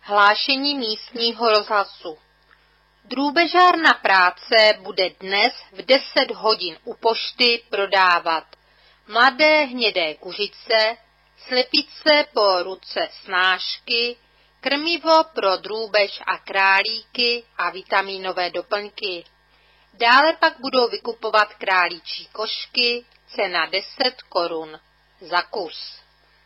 Hlášení místního rozhlasu. Drůbežárna práce bude dnes v 10 hodin u pošty prodávat mladé hnědé kuřice, slepice po ruce snášky, krmivo pro drůbež a králíky a vitamínové doplňky. Dále pak budou vykupovat králíčí košky, cena 10 korun za kus.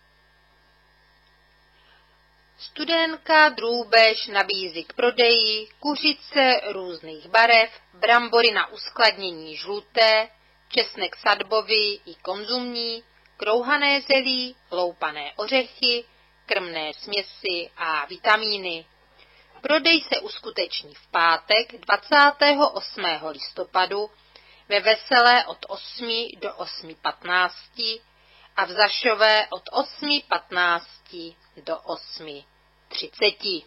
Studénka Drůbež nabízí k prodeji kuřice různých barev, brambory na uskladnění žluté, česnek sadbový i konzumní, krouhané zelí, loupané ořechy, krmné směsi a vitamíny. Prodej se uskuteční v pátek 28. listopadu ve Veselé od 8 do 8:15 a v Zašové od 8:15 do 8:30.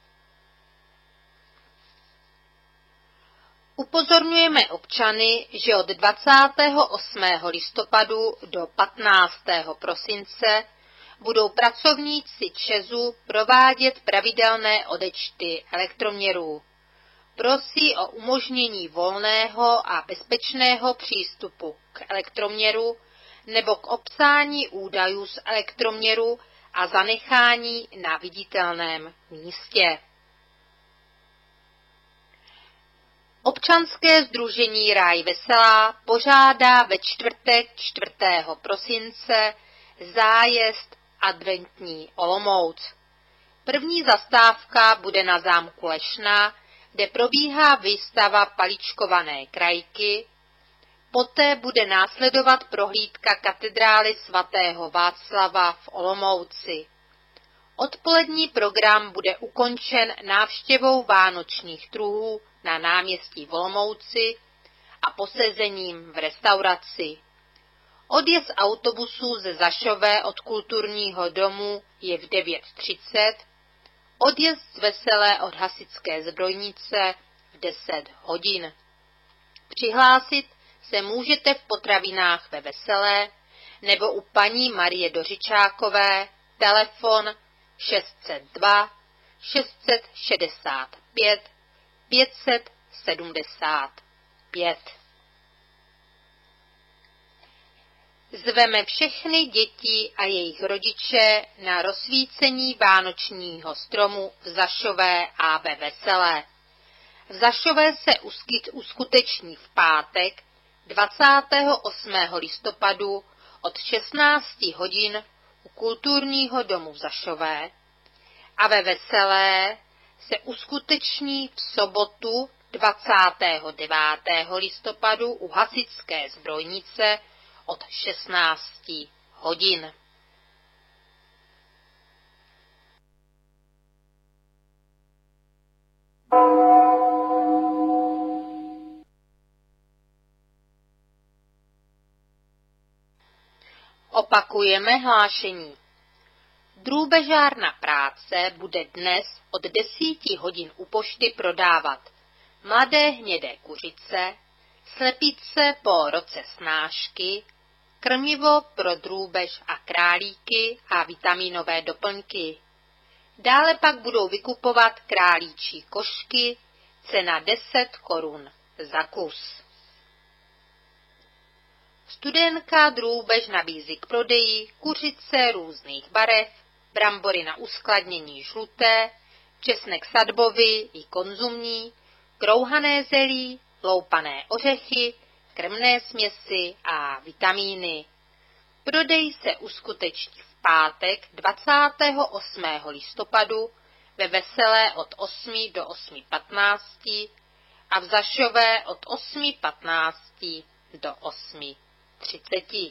Upozorňujeme občany, že od 28. listopadu do 15. prosince budou pracovníci ČEZu provádět pravidelné odečty elektroměrů. Prosí o umožnění volného a bezpečného přístupu k elektroměru nebo k obsání údajů z elektroměru a zanechání na viditelném místě. Občanské sdružení Ráj Veselá pořádá ve čtvrtek 4. prosince zájezd Adventní Olomouc. První zastávka bude na zámku Lešná, kde probíhá výstava paličkované krajky. Poté bude následovat prohlídka katedrály svatého Václava v Olomouci. Odpolední program bude ukončen návštěvou vánočních trhů na náměstí v Olomouci a posezením v restauraci. Odjezd autobusů ze Zašové od kulturního domu je v 9:30, odjezd z Veselé od hasičské zbrojnice v 10 hodin. Přihlásit se můžete v potravinách ve Veselé nebo u paní Marie Dořičákové, telefon 602 665 575. Zveme všechny děti a jejich rodiče na rozsvícení vánočního stromu v Zašové a ve Veselé. V Zašové se uskuteční v pátek 28. listopadu od 16 hodin u kulturního domu v Zašové a ve Veselé se uskuteční v sobotu 29. listopadu u hasičské zbrojnice od 16 hodin. Opakujeme hlášení. Drůbežárna práce bude dnes od 10 hodin u pošty prodávat mladé hnědé kuřice, slepice po roce snášky, krmivo pro drůbež a králíky a vitamínové doplňky. Dále pak budou vykupovat králíčí košky, cena 10 korun za kus. Studénka Drůbež nabízí k prodeji kuřice různých barev, brambory na uskladnění žluté, česnek sadbový i konzumní, krouhané zelí, loupané ořechy, krmné směsi a vitamíny. Prodej se uskuteční v pátek 28. listopadu ve Veselé od 8 do 8:15 a v Zašové od 8:15 do 8:30.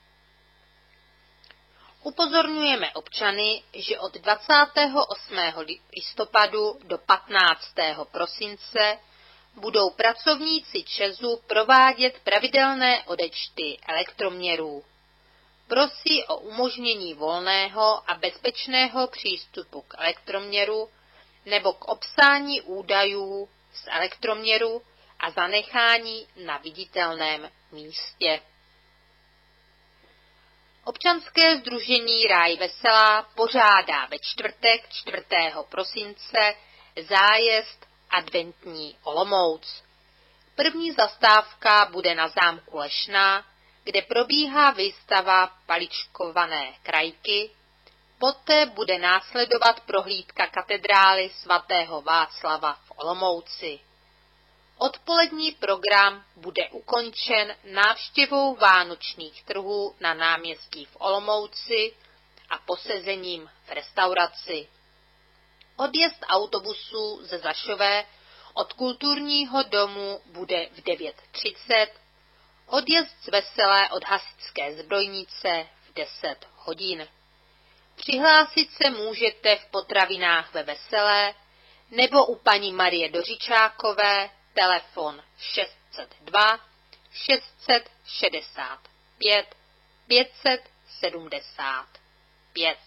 Upozorňujeme občany, že od 28. listopadu do 15. prosince budou pracovníci ČEZu provádět pravidelné odečty elektroměrů. Prosí o umožnění volného a bezpečného přístupu k elektroměru nebo k obsání údajů z elektroměru a zanechání na viditelném místě. Občanské sdružení Ráj Veselá pořádá ve čtvrtek 4. prosince zájezd Adventní Olomouc. První zastávka bude na zámku Lešná, kde probíhá výstava paličkované krajky. Poté bude následovat prohlídka katedrály svatého Václava v Olomouci. Odpolední program bude ukončen návštěvou vánočních trhů na náměstí v Olomouci a posezením v restauraci. Odjezd autobusů ze Zašové od kulturního domu bude v 9:30, odjezd z Veselé od hasičské zbrojnice v 10 hodin. Přihlásit se můžete v potravinách ve Veselé nebo u paní Marie Dořičákové, telefon 602 665 575.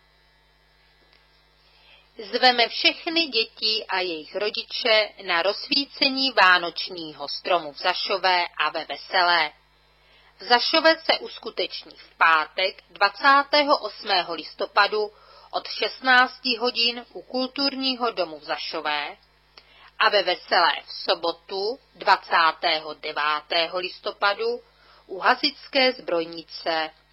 Zveme všechny děti a jejich rodiče na rozsvícení vánočního stromu v Zašové a ve Veselé. V Zašové se uskuteční v pátek 28. listopadu od 16 hodin u kulturního domu v Zašové a ve Veselé v sobotu 29. listopadu u hasičské zbrojnice